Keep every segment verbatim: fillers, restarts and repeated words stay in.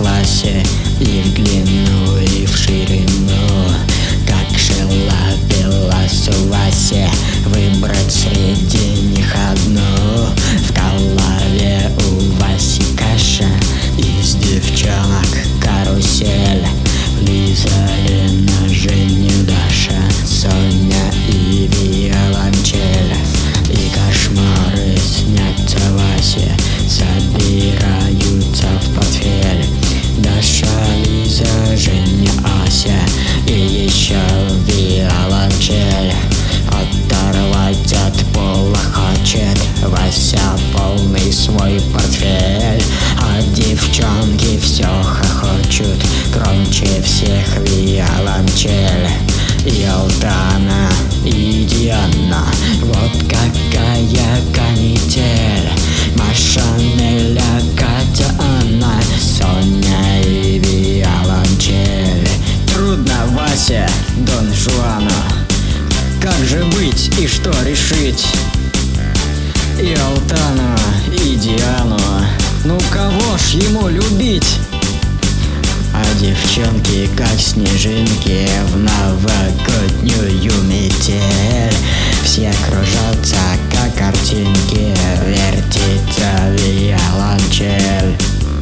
классе, и в длину, и в ширину. Как желобилась у Васи, выбрать среди них одну. В голове у Васи каша, из девчонок карусель. Лиза, Лена, Женя, Даша, Соня и виолончель. И кошмары снятся Васе, собираются в портфель. Даша, Лиза, Женя, Ася и еще виолончель. Оторвать от пола хочет Вася полный свой портфель. А девчонки все хохочут, громче всех виолончель. И Алтана, и Диана, вот какая канитель. Маша, Неля, Катя, Анна, Соня и виолончель. Трудно Васе Дон Жуану, как же быть и что решить? И Алтана, и Диану, ну кого ж ему любить? А девчонки, как снежинки в новогоднюю метель, все кружатся, как картинки, вертится виолончель.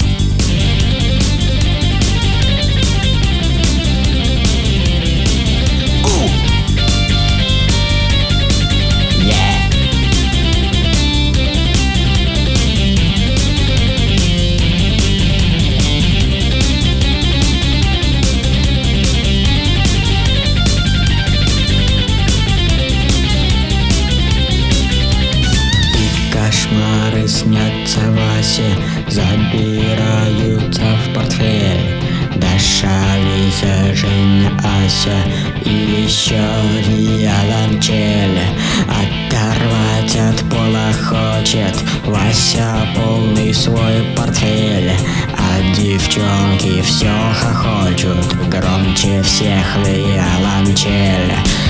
Кошмары снятся Васе, забираются в портфель. Даша, Лиза, Женя, Ася и еще виолончель. Оторвать от пола хочет Вася полный свой портфель. А девчонки все хохочут, громче всех виолончель.